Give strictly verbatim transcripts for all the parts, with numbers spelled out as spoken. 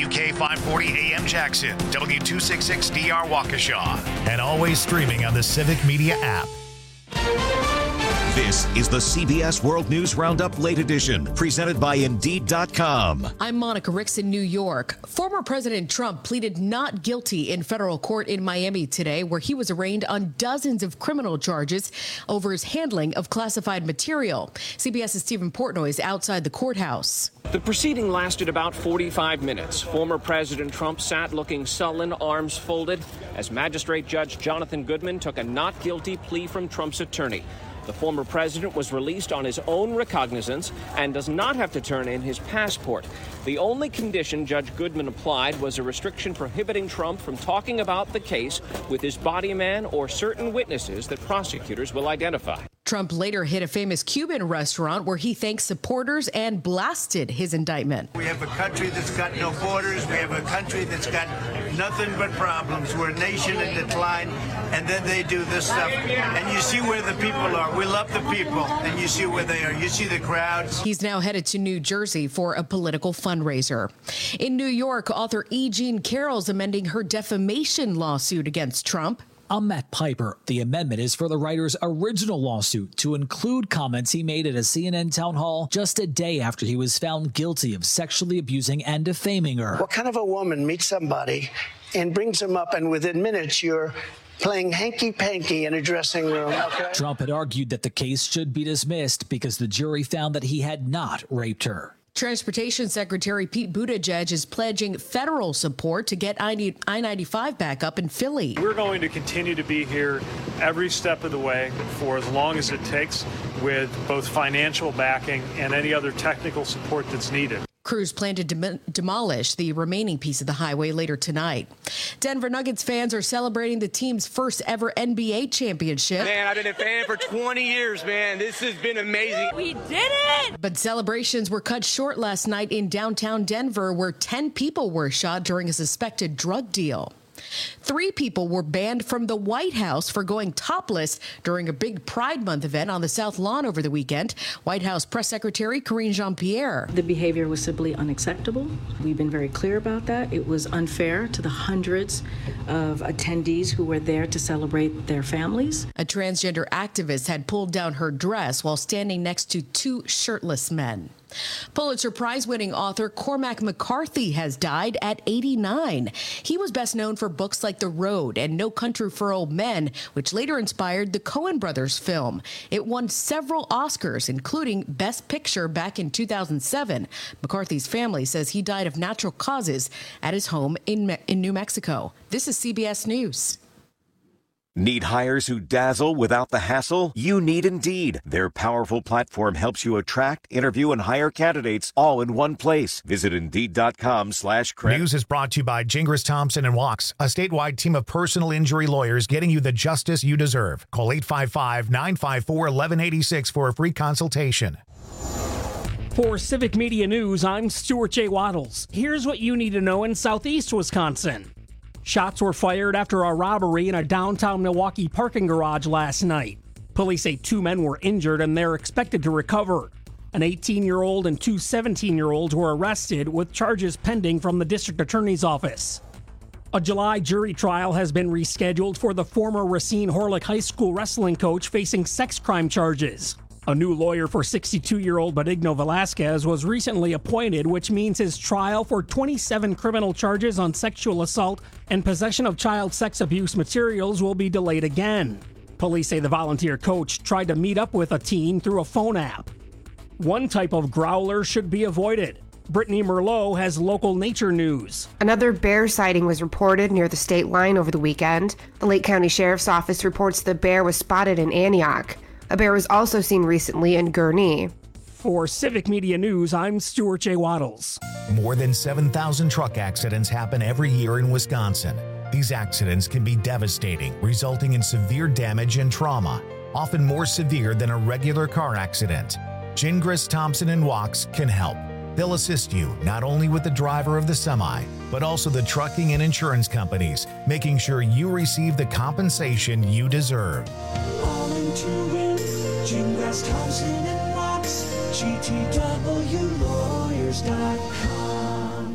W K five forty A M Jackson, W two sixty-six D R Waukesha, and always streaming on the Civic Media app. This is the C B S World News Roundup Late Edition, presented by Indeed dot com. I'm Monica Ricks in New York. Former President Trump pleaded not guilty in federal court in Miami today, where he was arraigned on dozens of criminal charges over his handling of classified material. CBS's Stephen Portnoy is outside the courthouse. The proceeding lasted about forty-five minutes. Former President Trump sat looking sullen, arms folded, as Magistrate Judge Jonathan Goodman took a not guilty plea from Trump's attorney. The former president was released on his own recognizance and does not have to turn in his passport. The only condition Judge Goodman applied was a restriction prohibiting Trump from talking about the case with his body man or certain witnesses that prosecutors will identify. Trump later hit a famous Cuban restaurant where he thanked supporters and blasted his indictment. We have a country that's got no borders. We have a country that's got nothing but problems. We're a nation in decline, and then they do this stuff. And you see where the people are. We love the people, and you see where they are. You see the crowds. He's now headed to New Jersey for a political fundraiser. In New York, author E. Jean Carroll's amending her defamation lawsuit against Trump. I'm Matt Piper. The amendment is for the writer's original lawsuit to include comments he made at a C N N town hall just a day after he was found guilty of sexually abusing and defaming her. What kind of a woman meets somebody and brings them up, and within minutes you're playing hanky-panky in a dressing room? Okay. Trump had argued that the case should be dismissed because the jury found that he had not raped her. Transportation Secretary Pete Buttigieg is pledging federal support to get I ninety-five back up in Philly. We're going to continue to be here every step of the way for as long as it takes, with both financial backing and any other technical support that's needed. Crews plan to dem- demolish the remaining piece of the highway later tonight. Denver Nuggets fans are celebrating the team's first ever N B A championship. Man, I've been a fan for twenty years, man. This has been amazing. We did it! But celebrations were cut short last night in downtown Denver, where ten people were shot during a suspected drug deal. Three people were banned from the White House for going topless during a big Pride Month event on the South Lawn over the weekend. White House Press Secretary Karine Jean-Pierre. The behavior was simply unacceptable. We've been very clear about that. It was unfair to the hundreds of attendees who were there to celebrate their families. A transgender activist had pulled down her dress while standing next to two shirtless men. Pulitzer Prize-winning author Cormac McCarthy has died at eighty-nine. He was best known for books like The Road and No Country for Old Men, which later inspired the Coen brothers film. It won several Oscars, including Best Picture back in two thousand seven. McCarthy's family says he died of natural causes at his home in, Me- in New Mexico. This is C B S News. Need hires who dazzle without the hassle? You need Indeed. Their powerful platform helps you attract, interview, and hire candidates all in one place. Visit Indeed.com slash credit. News is brought to you by Gingras Thompson and Wachs, a statewide team of personal injury lawyers getting you the justice you deserve. Call eight five five, nine five four, one one eight six for a free consultation. For Civic Media News, I'm Stuart J. Waddles. Here's what you need to know in southeast Wisconsin. Shots were fired after a robbery in a downtown Milwaukee parking garage last night. Police say two men were injured and they're expected to recover. An eighteen-year-old and two seventeen-year-olds were arrested with charges pending from the district attorney's office. A July jury trial has been rescheduled for the former Racine Horlick High School wrestling coach facing sex crime charges. A new lawyer for sixty-two-year-old Benigno Velasquez was recently appointed, which means his trial for twenty-seven criminal charges on sexual assault and possession of child sex abuse materials will be delayed again. Police say the volunteer coach tried to meet up with a teen through a phone app. One type of growler should be avoided. Brittany Merlot has local nature news. Another bear sighting was reported near the state line over the weekend. The Lake County Sheriff's Office reports the bear was spotted in Antioch. A bear was also seen recently in Gurnee. For Civic Media News, I'm Stuart J. Waddles. More than seven thousand truck accidents happen every year in Wisconsin. These accidents can be devastating, resulting in severe damage and trauma, often more severe than a regular car accident. Gingras Thompson and Wachs can help. They'll assist you not only with the driver of the semi, but also the trucking and insurance companies, making sure you receive the compensation you deserve. All into it, Gingras Thompson and Wachs, G T W lawyers dot com.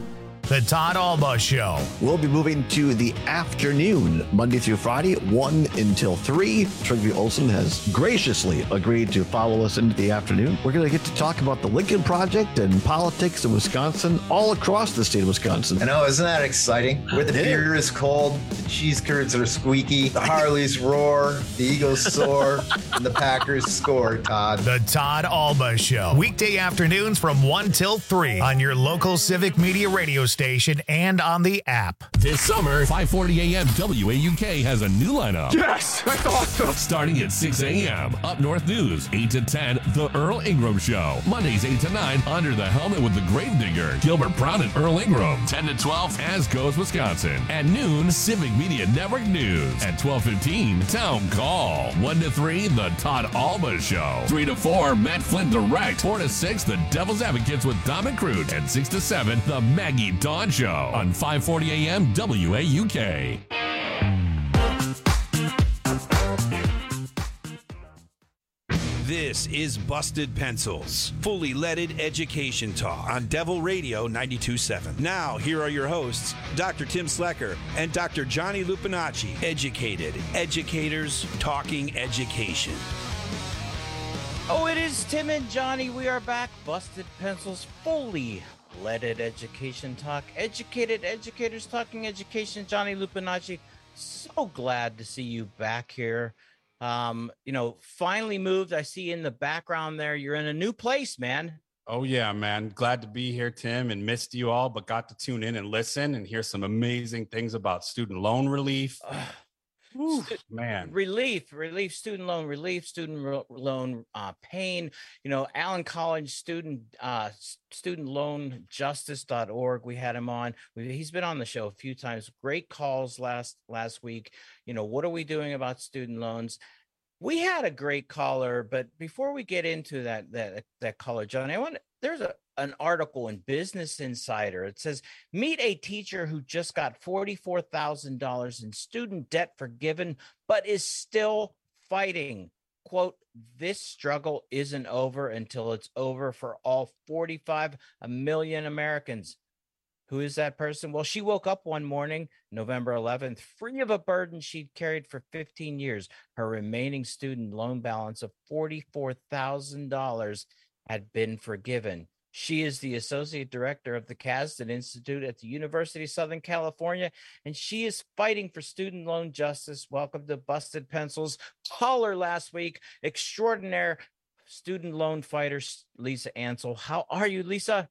The Todd Alba Show. We'll be moving to the afternoon, Monday through Friday, one until three. Trygve Olsen has graciously agreed to follow us into the afternoon. We're going to get to talk about the Lincoln Project and politics in Wisconsin, all across the state of Wisconsin. I know, isn't that exciting? Where the beer is cold, the cheese curds are squeaky, the Harleys roar, the Eagles soar, and the Packers score, Todd. The Todd Alba Show. Weekday afternoons from one till three on your local Civic Media radio station and on the app. This summer, five forty a.m. W A U K has a new lineup. Yes, that's awesome. Starting at six a.m. Up North News, eight to ten, The Earl Ingram Show. Mondays, eight to nine, Under the Helmet with the Gravedigger, Gilbert Brown and Earl Ingram. ten to twelve, As Goes Wisconsin. At noon, Civic Media Network News. At twelve fifteen, Town Call. one to three, The Todd Alba Show. three to four, Matt Flynn Direct. four to six, The Devil's Advocates with Dom and Crute. And six to seven, The Maggie Dawn Show on five forty a.m. W A U K. This is Busted Pencils, fully leaded education talk on Devil Radio ninety-two point seven. Now, here are your hosts, Doctor Tim Slecker and Doctor Johnny Lupinacci. Educated educators talking education. Oh, it is Tim and Johnny. We are back. Busted Pencils, fully leaded education talk. Educated educators talking education. Johnny Lupinacci, so glad to see you back here. Um, you know, finally moved. I see in the background there, you're in a new place, man. Oh, yeah, man. Glad to be here, Tim, and missed you all, but got to tune in and listen and hear some amazing things about student loan relief. Uh, Whew, man, relief, relief, student loan relief, student ro- loan uh, pain. You know, Allen College student uh, student loan justice dot org. We had him on. We, he's been on the show a few times. Great calls last last week. You know, what are we doing about student loans? We had a great caller, but before we get into that that that caller, John, I want there's a an article in Business Insider. It says, meet a teacher who just got forty-four thousand dollars in student debt forgiven, but is still fighting. Quote, this struggle isn't over until it's over for all forty-five million Americans. Who is that person? Well, she woke up one morning, November eleventh, free of a burden she'd carried for fifteen years. Her remaining student loan balance of forty-four thousand dollars had been forgiven. She is the associate director of the Kasdan Institute at the University of Southern California, and she is fighting for student loan justice. Welcome to Busted Pencils. Caller last week, extraordinaire student loan fighter, Lisa Ansel. How are you, Lisa?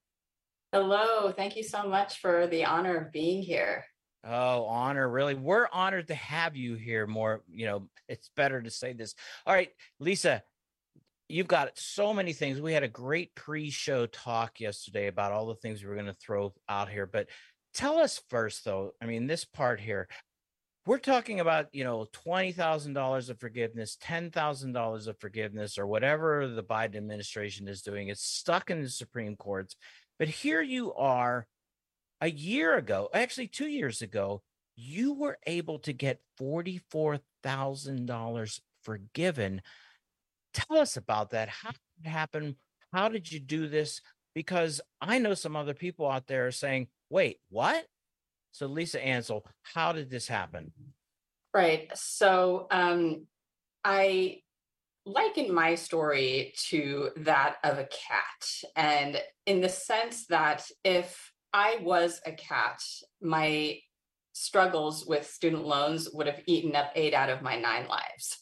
Hello. Thank you so much for the honor of being here. Oh, honor, really. We're honored to have you here more. You know, it's better to say this. All right, Lisa. You've got so many things. We had a great pre-show talk yesterday about all the things we were going to throw out here. But tell us first, though, I mean, this part here, we're talking about, you know, twenty thousand dollars of forgiveness, ten thousand dollars of forgiveness, or whatever the Biden administration is doing. It's stuck in the Supreme Courts. But here you are a year ago, actually two years ago, you were able to get forty-four thousand dollars forgiven. Tell us about that. How did it happen? How did you do this? Because I know some other people out there are saying, wait, what? So Lisa Ansel, how did this happen? Right. So um, I liken my story to that of a cat. And in the sense that if I was a cat, my struggles with student loans would have eaten up eight out of my nine lives.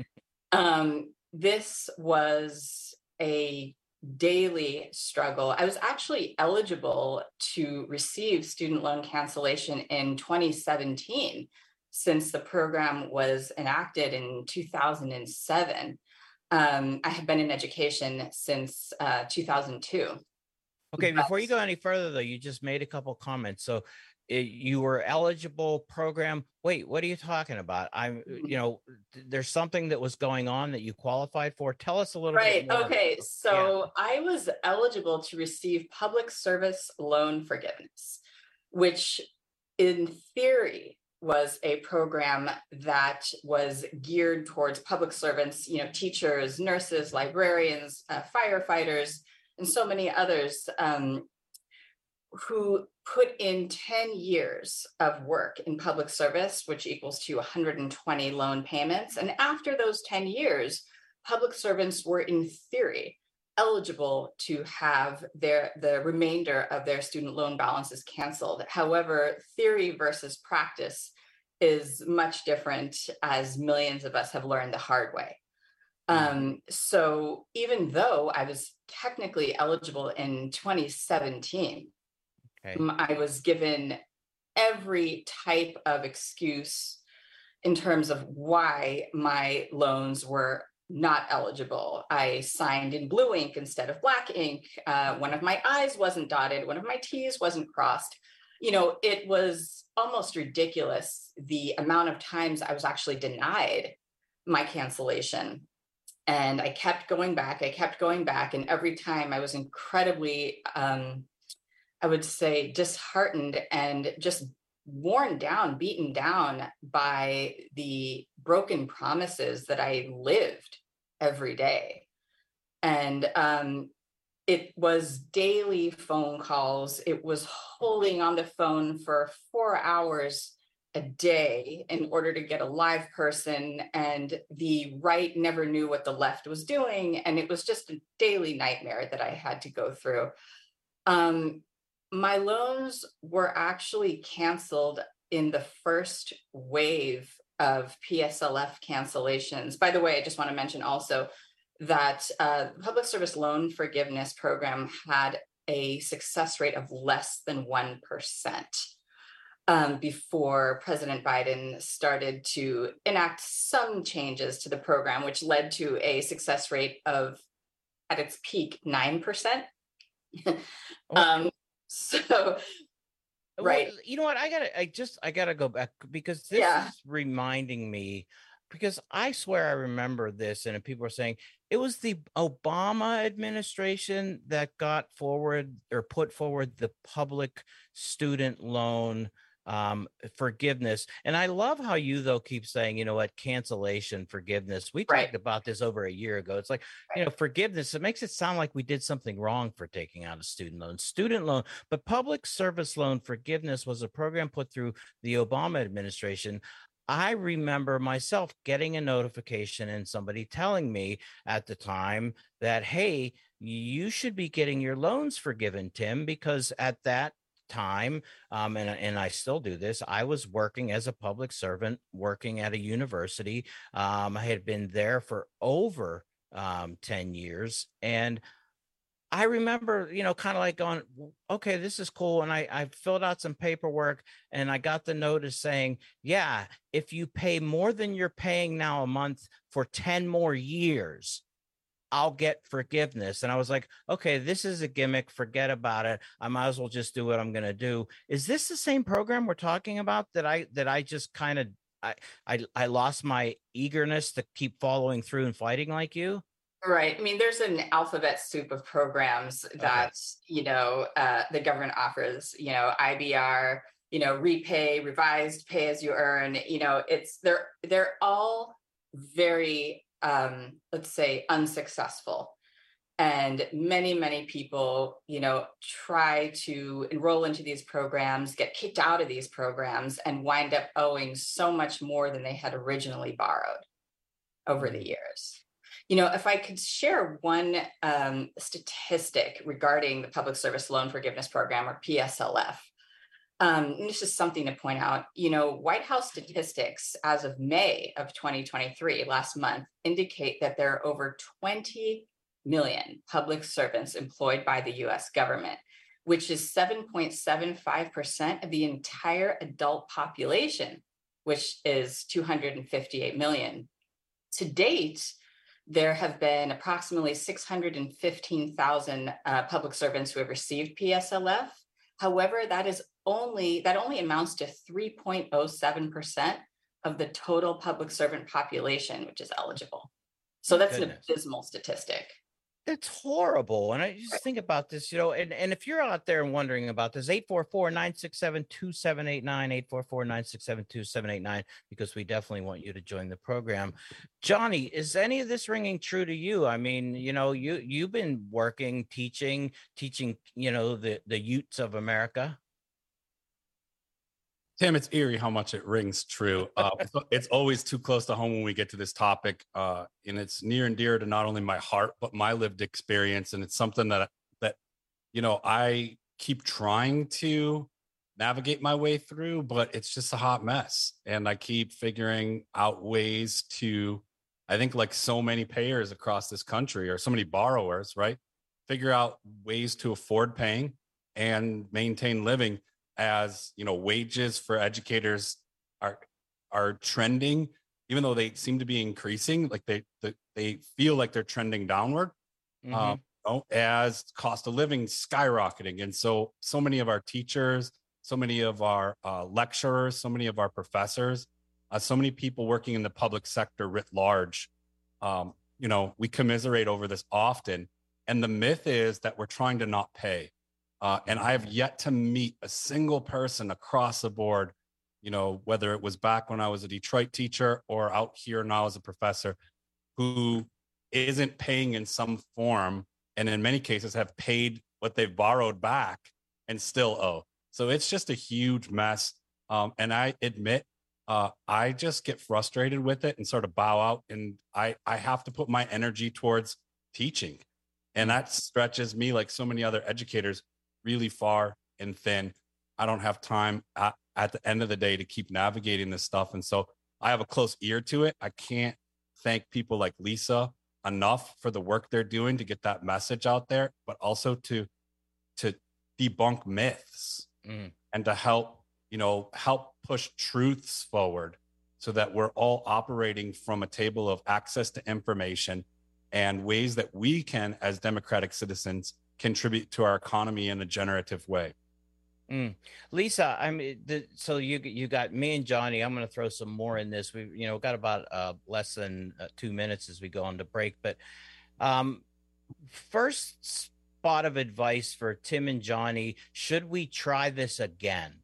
um, This was a daily struggle. I was actually eligible to receive student loan cancellation in twenty seventeen, since the program was enacted in two thousand seven. Um, I had been in education since uh, two thousand two. Okay, before you go any further, though, you just made a couple comments. So it, you were eligible program. Wait, what are you talking about? I'm, you know, there's something that was going on that you qualified for. Tell us a little right. bit more. Right. Okay. So yeah. I was eligible to receive public service loan forgiveness, which in theory was a program that was geared towards public servants, you know, teachers, nurses, librarians, uh, firefighters, and so many others um, who put in ten years of work in public service, which equals to one hundred twenty loan payments. And after those ten years, public servants were in theory eligible to have their the remainder of their student loan balances canceled. However, theory versus practice is much different, as millions of us have learned the hard way. Um, so even though I was technically eligible in twenty seventeen, okay. I was given every type of excuse in terms of why my loans were not eligible. I signed in blue ink instead of black ink. Uh, one of my I's wasn't dotted. One of my T's wasn't crossed. You know, it was almost ridiculous the amount of times I was actually denied my cancellation. And I kept going back. I kept going back. And every time I was incredibly, um, I would say, disheartened and just worn down, beaten down by the broken promises that I lived every day. And um, it was daily phone calls. It was holding on the phone for four hours a day in order to get a live person. And the right never knew what the left was doing. And it was just a daily nightmare that I had to go through. Um, My loans were actually canceled in the first wave of P S L F cancellations. By the way, I just want to mention also that uh, the Public Service Loan Forgiveness Program had a success rate of less than one percent um, before President Biden started to enact some changes to the program, which led to a success rate of, at its peak, nine percent. um, So, right. Well, you know what? I gotta, I just, I gotta go back because this yeah. is reminding me, because I swear I remember this, and people are saying it was the Obama administration that got forward or put forward the public student loan um forgiveness. And I love how you though keep saying, you know what, cancellation, forgiveness. We right. talked about this over a year ago. It's like, right. you know, forgiveness, it makes it sound like we did something wrong for taking out a student loan, student loan, but public service loan forgiveness was a program put through the Obama administration. I remember myself getting a notification and somebody telling me at the time that, hey, you should be getting your loans forgiven, Tim, because at that time, um, and, and I still do this, I was working as a public servant, working at a university. Um, I had been there for over um, ten years. And I remember, you know, kind of like going, okay, this is cool. And I, I filled out some paperwork and I got the notice saying, yeah, if you pay more than you're paying now a month for ten more years, I'll get forgiveness. And I was like, okay, this is a gimmick. Forget about it. I might as well just do what I'm going to do. Is this the same program we're talking about that I, that I just kind of, I, I, I lost my eagerness to keep following through and fighting like you? Right. I mean, there's an alphabet soup of programs that, okay. you know, uh, the government offers, you know, I B R, you know, repay, revised pay as you earn, you know, it's, they're, they're all very, um, let's say, unsuccessful. And many, many people, you know, try to enroll into these programs, get kicked out of these programs, and wind up owing so much more than they had originally borrowed over the years. You know, if I could share one um, statistic regarding the Public Service Loan Forgiveness Program, or P S L F, um, and this is something to point out. You know, White House statistics as of May of twenty twenty-three, last month, indicate that there are over twenty million public servants employed by the U S government, which is seven point seven five percent of the entire adult population, which is two hundred fifty-eight million. To date, there have been approximately six hundred fifteen thousand uh, public servants who have received P S L F. However, that is only that only amounts to three point zero seven percent of the total public servant population, which is eligible. So that's Goodness. An abysmal statistic. It's horrible. And I just think about this, you know, and, and if you're out there and wondering about this, eight four four, nine six seven, two seven eight nine, eight four four, nine six seven, two seven eight nine, because we definitely want you to join the program. Johnny, is any of this ringing true to you? I mean, you know, you, you've been working, teaching, teaching, you know, the, the youths of America. Tim, it's eerie how much it rings true. Uh, it's always too close to home when we get to this topic, uh, and it's near and dear to not only my heart but my lived experience. And it's something that that you know I keep trying to navigate my way through, but it's just a hot mess. And I keep figuring out ways to, I think, like so many payers across this country, or so many borrowers, right, figure out ways to afford paying and maintain living. As you know, wages for educators are are trending, even though they seem to be increasing. Like they they, they feel like they're trending downward. Mm-hmm. Um, you know, as cost of living skyrocketing, and so so many of our teachers, so many of our uh, lecturers, so many of our professors, uh, so many people working in the public sector writ large. Um, you know, we commiserate over this often, and the myth is that we're trying to not pay. Uh, and I have yet to meet a single person across the board, you know, whether it was back when I was a Detroit teacher or out here now as a professor, who isn't paying in some form, and in many cases have paid what they've borrowed back and still owe. So it's just a huge mess. Um, and I admit, uh, I just get frustrated with it and sort of bow out. And I, I have to put my energy towards teaching. And that stretches me, like so many other educators, really far and thin. I don't have time at, at the end of the day to keep navigating this stuff. And so I have a close ear to it. I can't thank people like Lisa enough for the work they're doing to get that message out there, but also to, to debunk myths mm. and to help, you know, help push truths forward so that we're all operating from a table of access to information and ways that we can, as democratic citizens, contribute to our economy in a generative way. Mm. Lisa, I mean, the, so you you got me and Johnny. I'm going to throw some more in this. We, you know, got about uh, less than uh, two minutes as we go on to break. But um, first spot of advice for Tim and Johnny: should we try this again?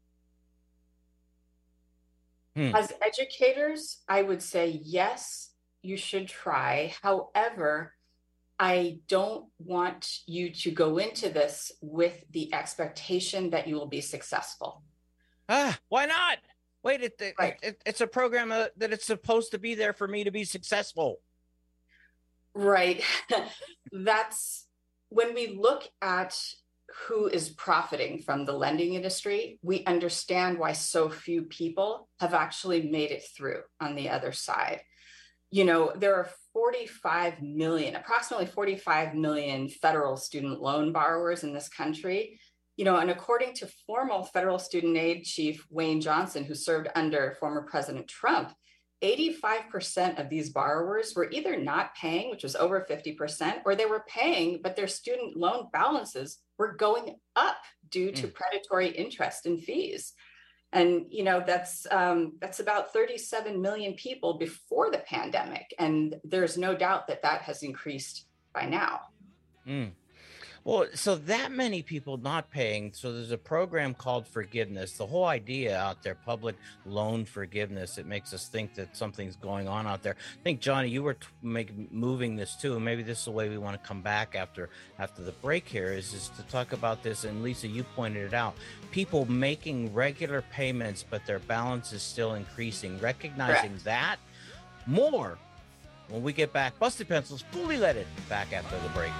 Hmm. As educators, I would say yes, you should try. However, I don't want you to go into this with the expectation that you will be successful. Ah, why not? Wait, it, it, right. it, it's a program uh, that it's supposed to be there for me to be successful. Right. That's when we look at who is profiting from the lending industry, we understand why so few people have actually made it through on the other side. You know, there are forty-five million, approximately forty-five million federal student loan borrowers in this country. You know, and according to former federal student aid chief Wayne Johnson, who served under former President Trump, eighty-five percent of these borrowers were either not paying, which was over fifty percent, or they were paying, but their student loan balances were going up due to mm. predatory interest and fees. And, you know, that's um, that's about thirty-seven million people before the pandemic. And there's no doubt that that has increased by now. Mm. Well, so that many people not paying. So there's a program called Forgiveness. The whole idea out there, public loan forgiveness, it makes us think that something's going on out there. I think, Johnny, you were t- make, moving this too. And maybe this is the way we want to come back after after the break here is, is to talk about this. And Lisa, you pointed it out. People making regular payments, but their balance is still increasing. Recognizing Correct. That more when we get back. Busted Pencils, Fully Leaded, back after the break.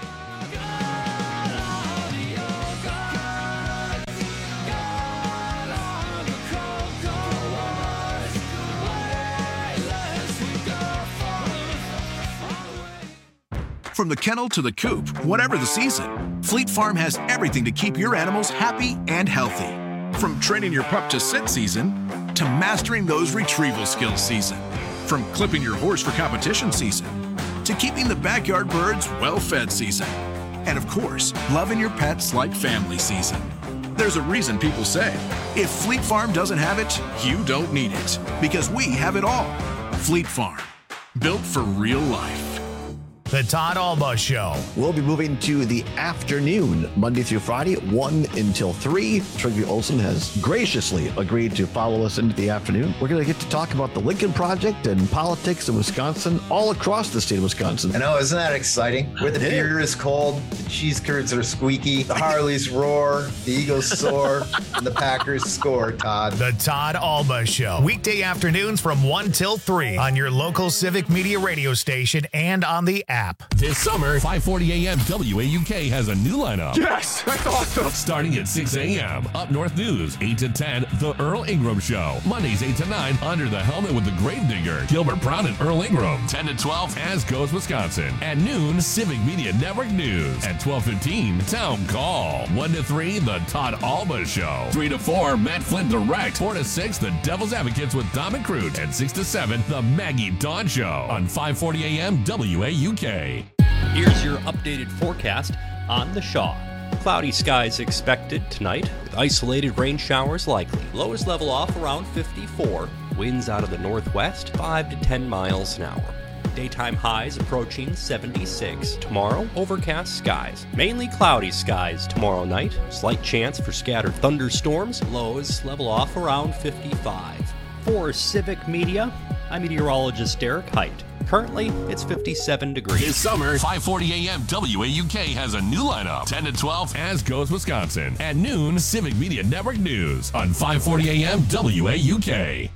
From the kennel to the coop, whatever the season, Fleet Farm has everything to keep your animals happy and healthy. From training your pup to sit season, to mastering those retrieval skills season. From clipping your horse for competition season, to keeping the backyard birds well-fed season. And of course, loving your pets like family season. There's a reason people say, if Fleet Farm doesn't have it, you don't need it. Because we have it all. Fleet Farm, built for real life. The Todd Alba Show. We'll be moving to the afternoon, Monday through Friday, one until three. Trygve Olsen has graciously agreed to follow us into the afternoon. We're going to get to talk about the Lincoln Project and politics in Wisconsin, all across the state of Wisconsin. I know, isn't that exciting? Where the beer is cold, the cheese curds are squeaky, the Harleys roar, the Eagles soar, and the Packers score, Todd. The Todd Alba Show. Weekday afternoons from one till three on your local Civic Media radio station and on the app. This summer, five forty a.m. W A U K has a new lineup. Yes, that's awesome. Starting at six a.m. Up North News, eight to ten, The Earl Ingram Show. Mondays, eight to nine, Under the Helmet with the Gravedigger, Gilbert Brown and Earl Ingram. ten to twelve, As Goes Wisconsin. At noon, Civic Media Network News. At twelve fifteen, Town Call. one to three, The Todd Alba Show. three to four, Matt Flynn Direct. four to six, The Devil's Advocates with Dom and Crute. And six to seven, The Maggie Dawn Show on five forty a.m. W A U K. Here's your updated forecast on the Shaw. Cloudy skies expected tonight with isolated rain showers likely. Lows level off around fifty-four. Winds out of the northwest five to ten miles an hour. Daytime highs approaching seventy-six. Tomorrow, overcast skies. Mainly cloudy skies tomorrow night. Slight chance for scattered thunderstorms. Lows level off around fifty-five. For Civic Media, I'm meteorologist Derek Height. Currently, it's fifty-seven degrees. This summer, five forty a.m. W A U K has a new lineup. ten to twelve, As Goes Wisconsin. At noon, Civic Media Network News on five forty a.m. W A U K.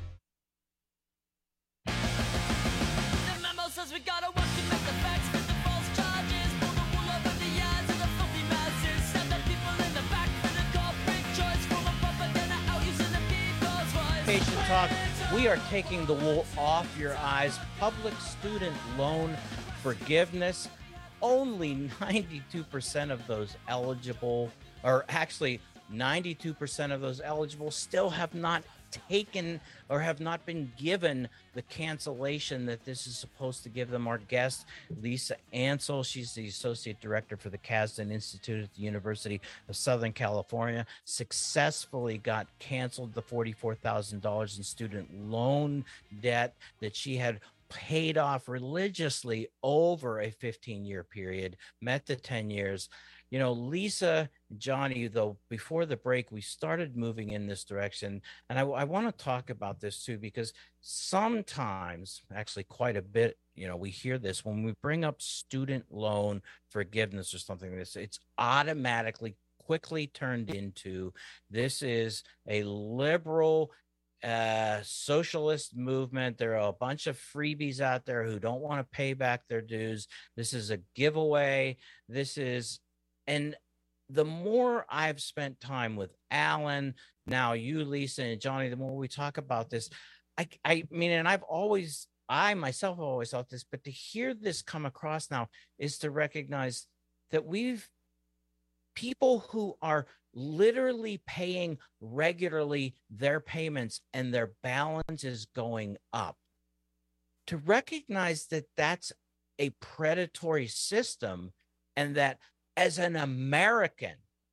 Patient Talk. We are taking the wool off your eyes. Public student loan forgiveness. Only ninety-two percent of those eligible, or actually ninety-two percent of those eligible still have not taken or have not been given the cancellation that this is supposed to give them. Our guest, Lisa Ansel, she's the Associate Director for the Kasdan Institute at the University of Southern California, successfully got canceled the forty-four thousand dollars in student loan debt that she had paid off religiously over a fifteen-year period, met the ten years. You know, Lisa, Johnny, though, before the break, we started moving in this direction. And I, I want to talk about this, too, because sometimes, actually quite a bit, you know, we hear this when we bring up student loan forgiveness or something like this, it's automatically quickly turned into this is a liberal uh socialist movement. There are a bunch of freebies out there who don't want to pay back their dues. This is a giveaway. This is And the more I've spent time with Alan, now you, Lisa, and Johnny, the more we talk about this, I, I mean, and I've always, I myself have always thought this, but to hear this come across now is to recognize that we've, people who are literally paying regularly their payments and their balance is going up, to recognize that that's a predatory system and that as an American,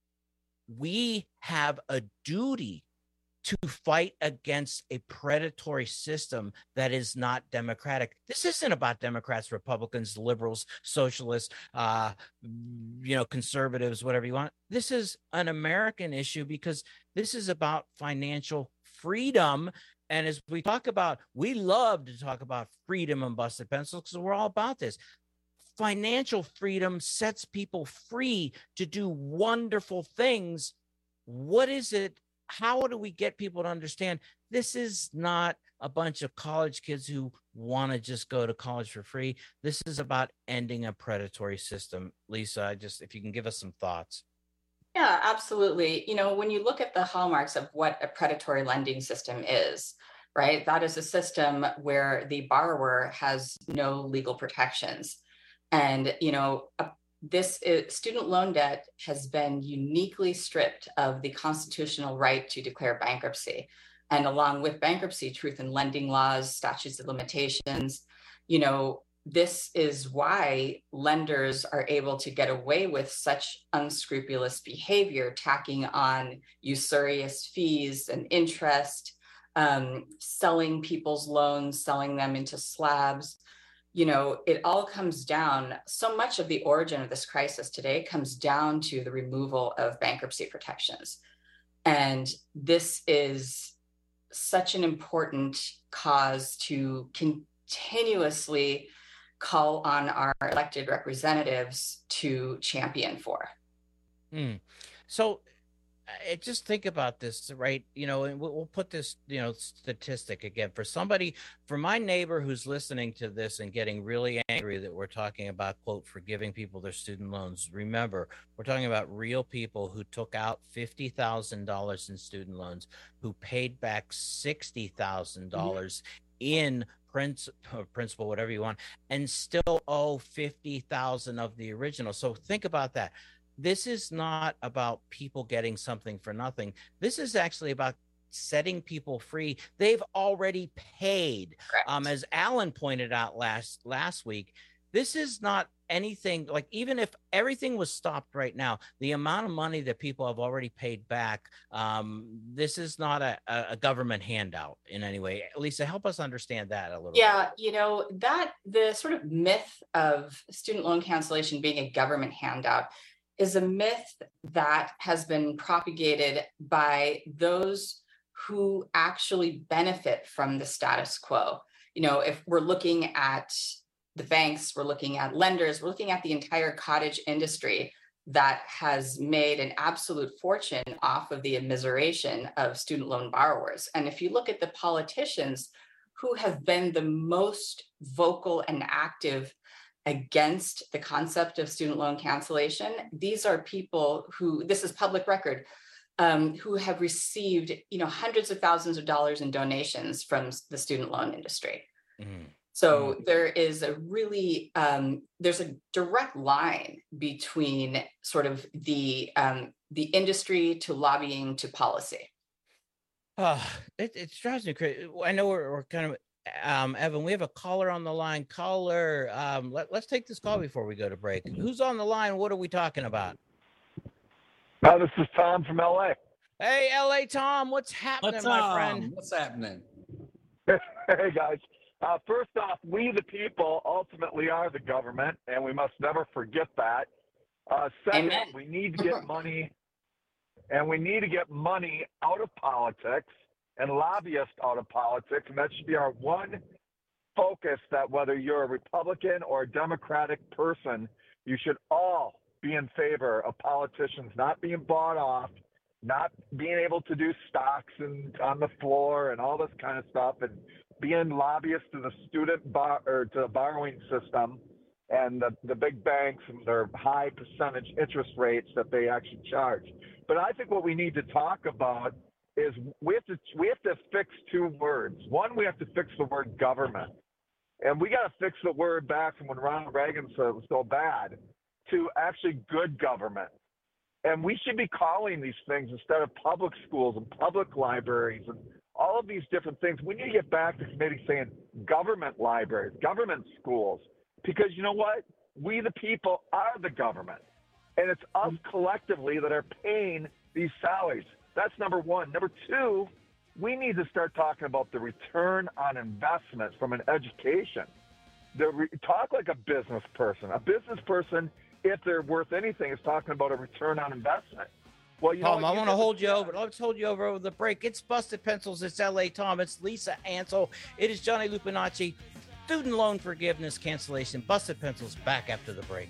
we have a duty to fight against a predatory system that is not democratic. This isn't about Democrats, Republicans, liberals, socialists, uh, you know, conservatives, whatever you want. This is an American issue because this is about financial freedom. And as we talk about, we love to talk about freedom and busted pencils because we're all about this. Financial freedom sets people free to do wonderful things. What is it? How do we get people to understand this is not a bunch of college kids who want to just go to college for free? This is about ending a predatory system. Lisa, I just, if you can give us some thoughts. Yeah, absolutely. You know, when you look at the hallmarks of what a predatory lending system is, right? That is a system where the borrower has no legal protections. And, you know, uh, this is, student loan debt has been uniquely stripped of the constitutional right to declare bankruptcy. And along with bankruptcy, truth in lending laws, statutes of limitations, you know, this is why lenders are able to get away with such unscrupulous behavior, tacking on usurious fees and interest, um, selling people's loans, selling them into slabs. you know, it all comes down, so much of the origin of this crisis today comes down to the removal of bankruptcy protections. And this is such an important cause to continuously call on our elected representatives to champion for. Hmm. So I just think about this, right? You know, and we'll, we'll put this, you know, statistic again for somebody, for my neighbor who's listening to this and getting really angry that we're talking about, quote, forgiving people their student loans. Remember, we're talking about real people who took out fifty thousand dollars in student loans, who paid back sixty thousand dollars mm-hmm. in principal, principal, whatever you want, and still owe fifty thousand dollars of the original. So think about that. This is not about people getting something for nothing. This is actually about setting people free. They've already paid. Um, as Alan pointed out last last week, this is not anything like, even if everything was stopped right now, the amount of money that people have already paid back, um, this is not a, a government handout in any way. Lisa, help us understand that a little yeah, bit. You know, that the sort of myth of student loan cancellation being a government handout is a myth that has been propagated by those who actually benefit from the status quo. You know, if we're looking at the banks, we're looking at lenders, we're looking at the entire cottage industry that has made an absolute fortune off of the immiseration of student loan borrowers. And if you look at the politicians who have been the most vocal and active against the concept of student loan cancellation, these are people who, this is public record, um, who have received, you know, hundreds of thousands of dollars in donations from the student loan industry. Mm-hmm. So mm-hmm. there is a really, um, there's a direct line between sort of the um, the industry to lobbying to policy. Uh, it, it drives me crazy. I know we're, we're kind of, Um, Evan, we have a caller on the line. Caller, um, let, let's take this call before we go to break. Who's on the line? What are we talking about? Oh, this is Tom from L A. Hey, L A Tom, what's happening, what's my um, friend? What's happening? Hey, guys. Uh, first off, we the people ultimately are the government, and we must never forget that. Uh, second, Amen. we need to get money, and we need to get money out of politics and lobbyists out of politics, and that should be our one focus, that whether you're a Republican or a Democratic person, you should all be in favor of politicians not being bought off, not being able to do stocks and on the floor and all this kind of stuff, and being lobbyists to the student bar, or to the borrowing system and the, the big banks and their high percentage interest rates that they actually charge. But I think what we need to talk about is we have to we have to fix two words. One, we have to fix the word government. And we got to fix the word back from when Ronald Reagan said it was so bad to actually good government. And we should be calling these things, instead of public schools and public libraries and all of these different things, we need to get back to maybe saying government libraries, government schools, because you know what? We the people are the government. And it's us collectively that are paying these salaries. That's number one. Number two, we need to start talking about the return on investment from an education. The re- talk like a business person. A business person, if they're worth anything, is talking about a return on investment. Well, you Tom, know, I want to hold you over. Let's hold you over over the break. It's Busted Pencils. It's L A Tom. It's Lisa Ansel. It is Johnny Lupinacci. Student loan forgiveness cancellation. Busted Pencils back after the break.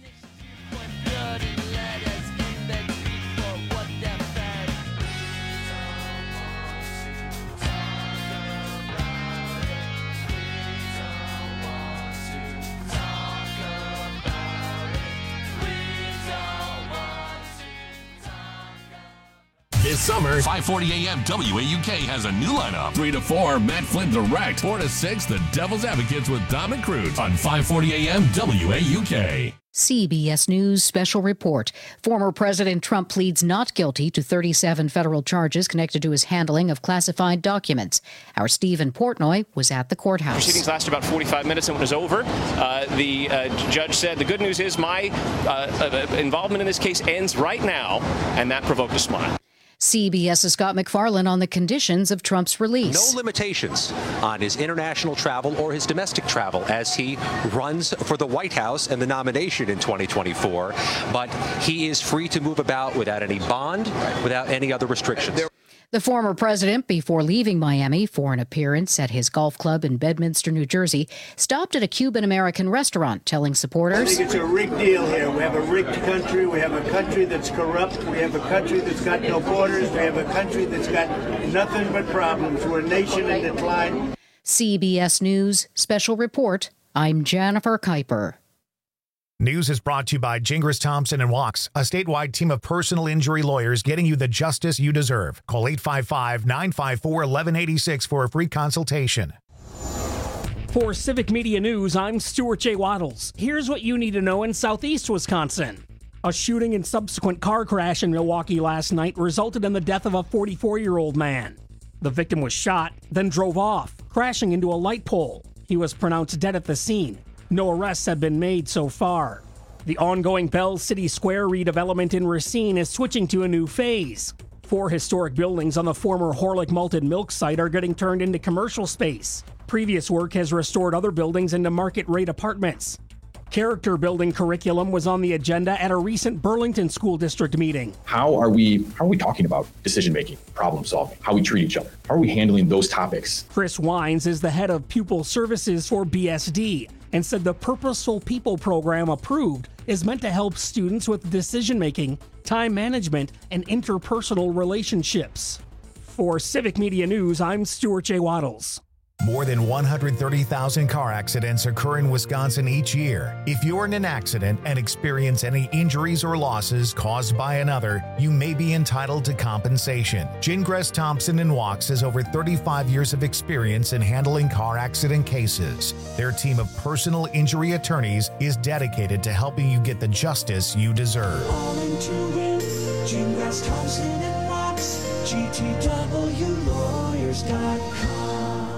This summer, five forty a.m. W A U K has a new lineup. three to four, Matt Flynn Direct. four to six, The Devil's Advocates with Dominic Cruz on five forty a.m. W A U K. C B S News special report. Former President Trump pleads not guilty to thirty-seven federal charges connected to his handling of classified documents. Our Stephen Portnoy was at the courthouse. Proceedings lasted about forty-five minutes and it was over. Uh, the uh, judge said the good news is my uh, uh, involvement in this case ends right now, and that provoked a smile. CBS's Scott McFarlane on the conditions of Trump's release. No limitations on his international travel or his domestic travel as he runs for the White House and the nomination in twenty twenty-four. But he is free to move about without any bond, without any other restrictions. The former president, before leaving Miami for an appearance at his golf club in Bedminster, New Jersey, stopped at a Cuban-American restaurant, telling supporters, I think it's a rigged deal here. We have a rigged country. We have a country that's corrupt. We have a country that's got no borders. We have a country that's got nothing but problems. We're a nation in decline. C B S News Special Report. I'm Jennifer Kuiper. News is brought to you by Gingras Thompson and Walks, a statewide team of personal injury lawyers getting you the justice you deserve. Call eight five five, nine five four, one one eight six for a free consultation. For Civic Media News, I'm Stuart J. Waddles. Here's what you need to know in southeast Wisconsin. A shooting and subsequent car crash in Milwaukee last night resulted in the death of a forty-four-year-old man. The victim was shot, then drove off, crashing into a light pole. He was pronounced dead at the scene. No arrests have been made so far. The ongoing Bell City Square redevelopment in Racine is switching to a new phase. Four historic buildings on the former Horlick Malted Milk site are getting turned into commercial space. Previous work has restored other buildings into market-rate apartments. Character building curriculum was on the agenda at a recent Burlington School District meeting. How are we how are we talking about decision-making, problem-solving, how we treat each other? How are we handling those topics? Chris Wines is the head of pupil services for B S D and said the Purposeful People program approved is meant to help students with decision-making, time management, and interpersonal relationships. For Civic Media News, I'm Stuart J. Waddles. More than one hundred thirty thousand car accidents occur in Wisconsin each year. If you're in an accident and experience any injuries or losses caused by another, you may be entitled to compensation. Gingras Thompson and Walks has over thirty-five years of experience in handling car accident cases. Their team of personal injury attorneys is dedicated to helping you get the justice you deserve. All into it, Gingras Thompson and Walks, G T W lawyers dot com.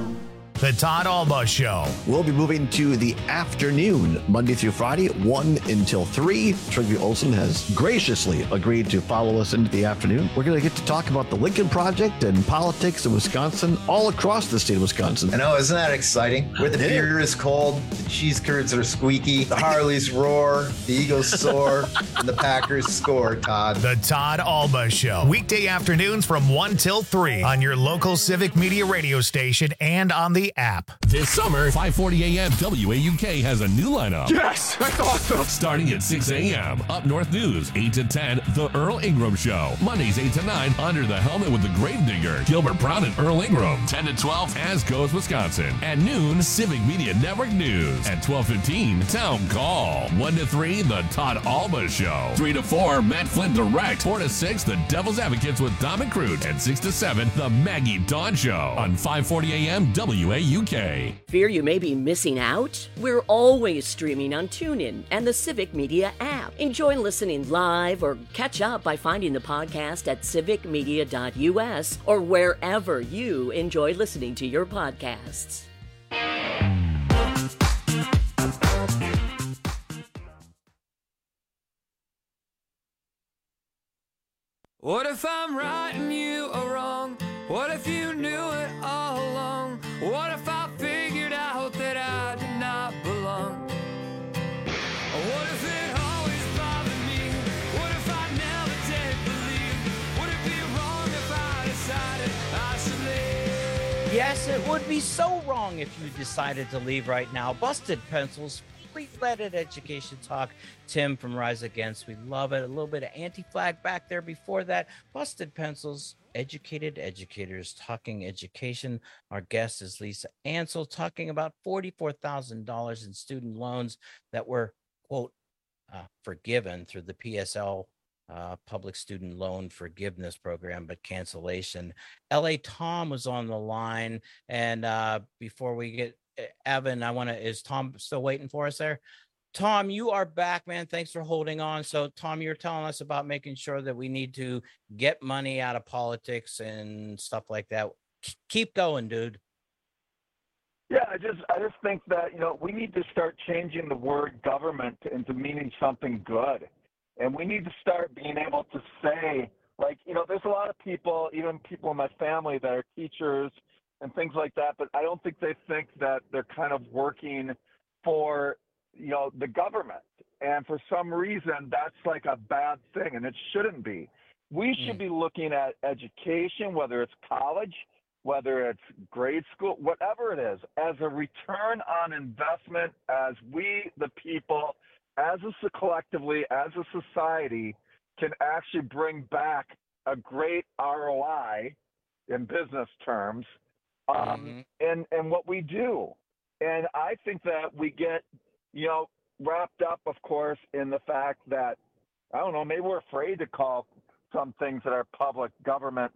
The Todd Alba Show. We'll be moving to the afternoon, Monday through Friday, one until three. Trygve Olsen has graciously agreed to follow us into the afternoon. We're going to get to talk about the Lincoln Project and politics in Wisconsin, all across the state of Wisconsin. I know, isn't that exciting? Where the beer is cold, the cheese curds are squeaky, the Harleys roar, the Eagles soar, and the Packers score, Todd. The Todd Alba Show. Weekday afternoons from one till three on your local Civic Media radio station and on the app. This summer, five forty a.m. W A U K has a new lineup. Yes, that's awesome. Starting at six a.m. Up North News, eight to ten, The Earl Ingram Show. Mondays, eight to nine, Under the Helmet with the Gravedigger, Gilbert Brown and Earl Ingram. ten to twelve, As Goes Wisconsin. At noon, Civic Media Network News. At twelve fifteen, Town Call. one to three, The Todd Alba Show. three to four, Matt Flynn Direct. four to six, The Devil's Advocates with Dom and Crute. And six to seven, The Maggie Dawn Show. On five forty a.m. W A U K. Fear you may be missing out? We're always streaming on TuneIn and the Civic Media app. Enjoy listening live or catch up by finding the podcast at civic media dot u s or wherever you enjoy listening to your podcasts. What if I'm right and you are wrong? What if you knew it all along? What if I figured out that I did not belong? What if it always bothered me? What if I never did believe? Would it be wrong if I decided I should leave? Yes, it would be so wrong if you decided to leave right now. Busted Pencils, free-fledged education talk. Tim from Rise Against, we love it. A little bit of Anti-Flag back there before that. Busted Pencils, educated educators talking education. Our guest is Lisa Ansel talking about forty-four thousand dollars in student loans that were, quote, uh, forgiven through the P S L uh, Public Student Loan Forgiveness Program, but cancellation. L A Tom was on the line. And uh, before we get Evan, I want to, is Tom still waiting for us there? Tom, you are back, man. Thanks for holding on. So, Tom, you're telling us about making sure that we need to get money out of politics and stuff like that. Keep going, dude. Yeah, I just I just think that, you know, we need to start changing the word government into meaning something good. And we need to start being able to say Like, you know, there's a lot of people, even people in my family that are teachers and things like that, but I don't think they think that they're kind of working for, you know, the government. And for some reason, that's like a bad thing, and it shouldn't be. We should Mm. be looking at education, whether it's college, whether it's grade school, whatever it is, as a return on investment, as we, the people, as a collectively, as a society, can actually bring back a great R O I in business terms, um, Mhm. and and what we do. And I think that we get, you know, wrapped up, of course, in the fact that, I don't know, maybe we're afraid to call some things that are public government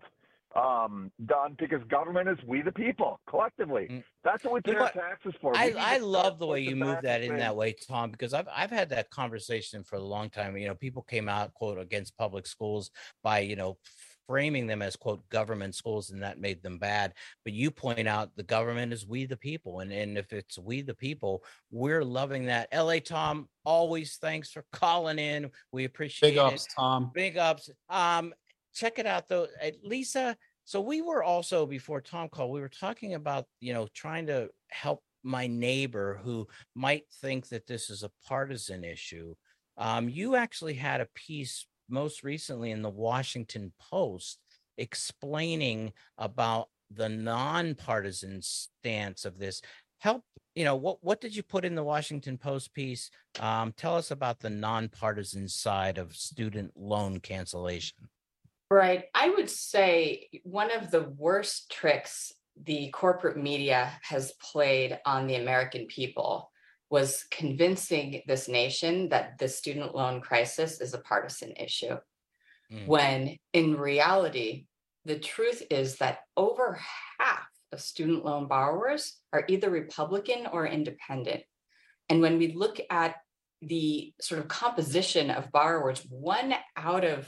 um, done, because government is we the people collectively. That's what we pay You know our what? taxes for. I, We need I to love start the way pushing you move back that and in saying, that way, Tom, because I've I've had that conversation for a long time. You know, people came out, quote, against public schools by, you know, framing them as, quote, government schools, and that made them bad. But you point out the government is we the people. And, and if it's we the people, we're loving that. L A Tom, always thanks for calling in. We appreciate Big ups, it. Tom. Big ups. Um, check it out though. Uh, Lisa, so we were also, before Tom called, we were talking about, you know, trying to help my neighbor who might think that this is a partisan issue. Um, you actually had a piece most recently in the Washington Post explaining about the nonpartisan stance of this. Help, you know, what, what did you put in the Washington Post piece? Um, tell us about the nonpartisan side of student loan cancellation. Right. I would say one of the worst tricks the corporate media has played on the American people was convincing this nation that the student loan crisis is a partisan issue. Mm. When in reality, the truth is that over half of student loan borrowers are either Republican or independent. And when we look at the sort of composition of borrowers, one out of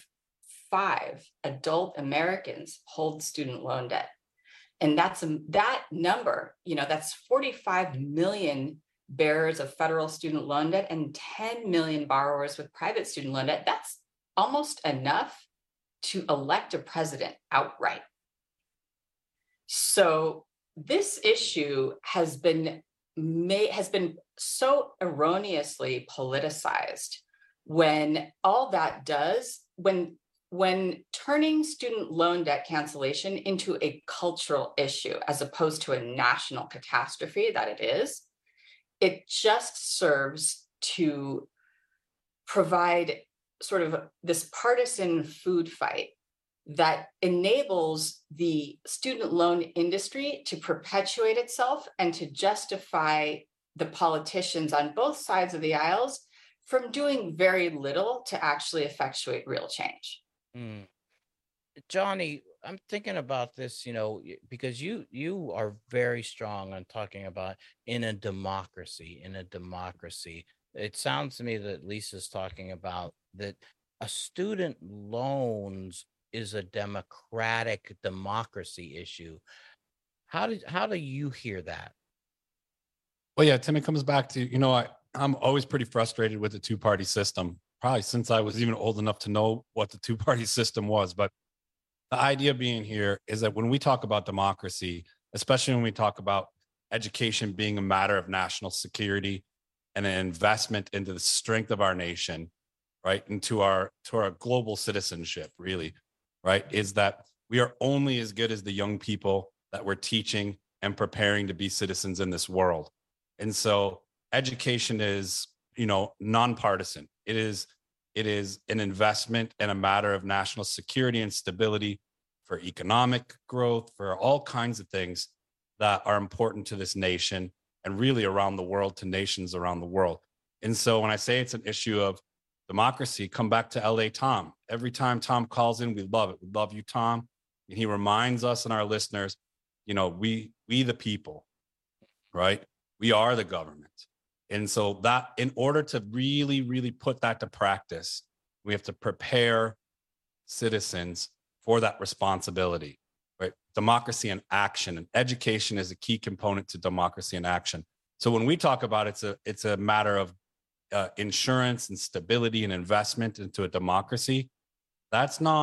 five adult Americans hold student loan debt. And that's a, that number, you know, that's forty-five million bearers of federal student loan debt and ten million borrowers with private student loan debt. That's almost enough to elect a president outright. So this issue has been made, has been so erroneously politicized, when all that does, when when turning student loan debt cancellation into a cultural issue as opposed to a national catastrophe that it is, it just serves to provide sort of this partisan food fight that enables the student loan industry to perpetuate itself and to justify the politicians on both sides of the aisles from doing very little to actually effectuate real change. Mm. Johnny, I'm thinking about this, you know, because you you are very strong on talking about in a democracy, in a democracy. It sounds to me that Lisa's talking about that a student loans is a democratic democracy issue. How did how do you hear that? Well, yeah, Tim, it comes back to, you know, I, I'm always pretty frustrated with the two-party system, probably since I was even old enough to know what the two-party system was. But the idea being here is that when we talk about democracy, especially when we talk about education being a matter of national security and an investment into the strength of our nation, right, into our to our global citizenship, really, right, is that we are only as good as the young people that we're teaching and preparing to be citizens in this world. And so education is, you know, nonpartisan. It is, it is an investment and a matter of national security and stability for economic growth, for all kinds of things that are important to this nation and really around the world, to nations around the world. And so when I say it's an issue of democracy, come back to L A Tom. Every time Tom calls in, we love it. We love you, Tom. And he reminds us and our listeners, you know, we, we the people, right? We are the government. And so that in order to really, really put that to practice, we have to prepare citizens for that responsibility, right? Democracy in action, and education is a key component to democracy in action. So when we talk about it, it's a, it's a matter of uh, insurance and stability and investment into a democracy. That's not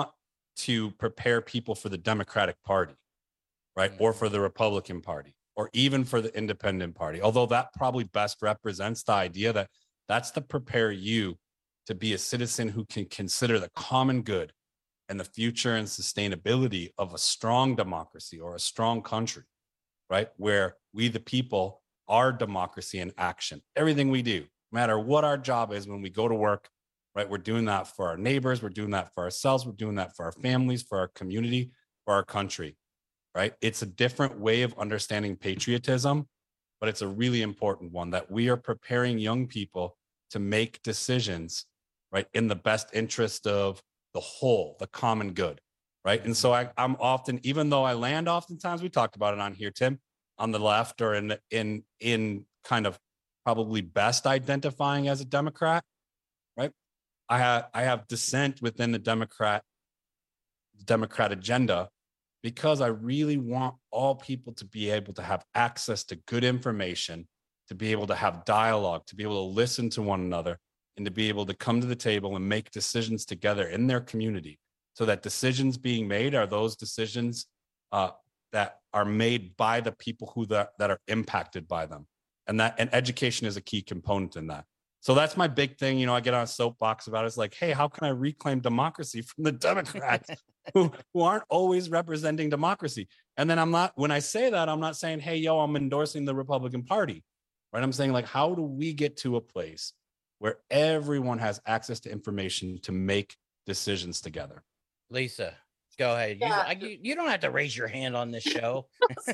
to prepare people for the Democratic Party, right? Or for the Republican Party, or even for the Independent Party. Although that probably best represents the idea that that's to prepare you to be a citizen who can consider the common good and the future and sustainability of a strong democracy or a strong country, right? Where we, the people, are democracy in action. Everything we do, no matter what our job is when we go to work, right? We're doing that for our neighbors. We're doing that for ourselves. We're doing that for our families, for our community, for our country, right? It's a different way of understanding patriotism, but it's a really important one that we are preparing young people to make decisions, right? In the best interest of the whole, the common good, right? And so I, I'm often, even though I land oftentimes, we talked about it on here, Tim, on the left or in, in, in kind of probably best identifying as a Democrat, right? I have, I have dissent within the Democrat, Democrat agenda because I really want all people to be able to have access to good information, to be able to have dialogue, to be able to listen to one another, and to be able to come to the table and make decisions together in their community, so that decisions being made are those decisions uh, that are made by the people who that, that are impacted by them. And that, and education is a key component in that. So that's my big thing. You know, I get on a soapbox about it. It's like, hey, how can I reclaim democracy from the Democrats who, who aren't always representing democracy? And then I'm not, when I say that, I'm not saying, hey, yo, I'm endorsing the Republican Party, right? I'm saying, like, how do we get to a place where everyone has access to information to make decisions together? Lisa, go ahead. Yeah. You, you, you don't have to raise your hand on this show.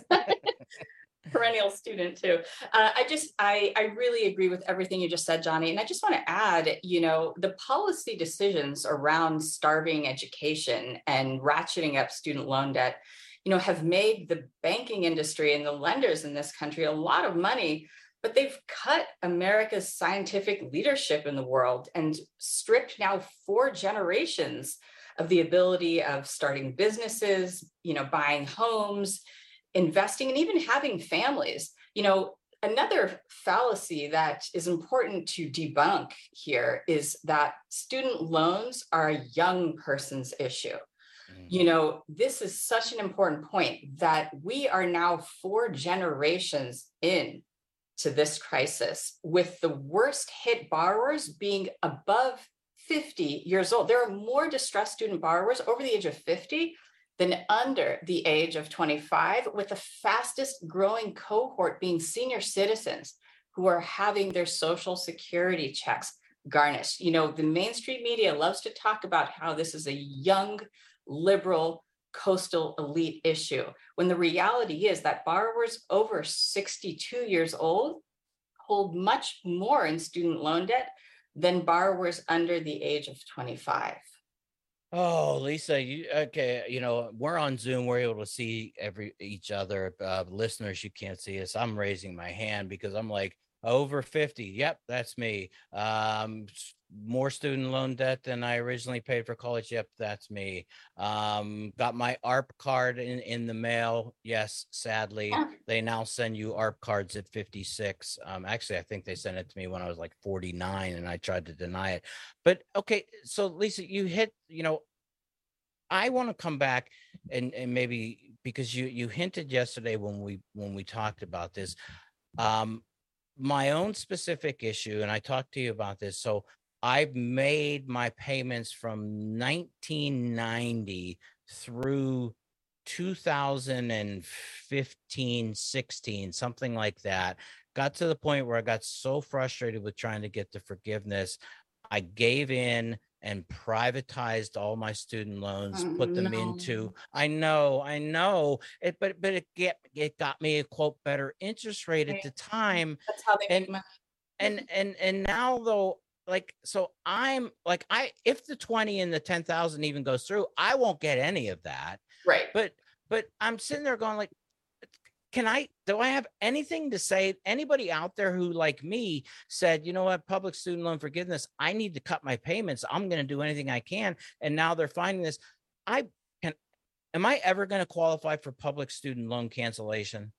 Perennial student too. Uh, I just, I, I really agree with everything you just said, Johnny. And I just want to add, you know, the policy decisions around starving education and ratcheting up student loan debt, you know, have made the banking industry and the lenders in this country a lot of money, but they've cut America's scientific leadership in the world and stripped now four generations of the ability of starting businesses, you know, buying homes, investing, and even having families. You know, another fallacy that is important to debunk here is that student loans are a young person's issue. Mm. You know, this is such an important point that we are now four generations in to this crisis, with the worst hit borrowers being above fifty years old. There are more distressed student borrowers over the age of fifty than under the age of twenty-five, with the fastest growing cohort being senior citizens who are having their Social Security checks garnished. You know, the mainstream media loves to talk about how this is a young, liberal, coastal elite issue, when the reality is that borrowers over sixty-two years old hold much more in student loan debt than borrowers under the age of twenty-five. Oh, Lisa, you okay? You know, we're on Zoom. We're able to see every each other. Uh, listeners, you can't see us. I'm raising my hand because I'm like over fifty. Yep, that's me. Um, more student loan debt than I originally paid for college. Yep, that's me. Um, got my A R P card in, in the mail. Yes, sadly, they now send you A R P cards at fifty-six. Um, actually, I think they sent it to me when I was like forty-nine, and I tried to deny it. But okay, so Lisa, you hit, you know, I want to come back and, and maybe because you you hinted yesterday when we when we talked about this, um, my own specific issue, and I talked to you about this. So I've made my payments from nineteen ninety through two thousand fifteen, sixteen, something like that. Got to the point where I got so frustrated with trying to get the forgiveness, I gave in and privatized all my student loans, Oh, put them no. into, I know, I know, it, but but it get it got me a quote better interest rate at the time. That's how they and, make money. and and and now though, like, so I'm like, I if the twenty and the ten thousand even goes through, I won't get any of that. Right. But but I'm sitting there going like, can I, do I have anything to say? Anybody out there who, like me, said, you know what, public student loan forgiveness, I need to cut my payments. I'm going to do anything I can. And now they're finding this. I can, am I ever going to qualify for public student loan cancellation?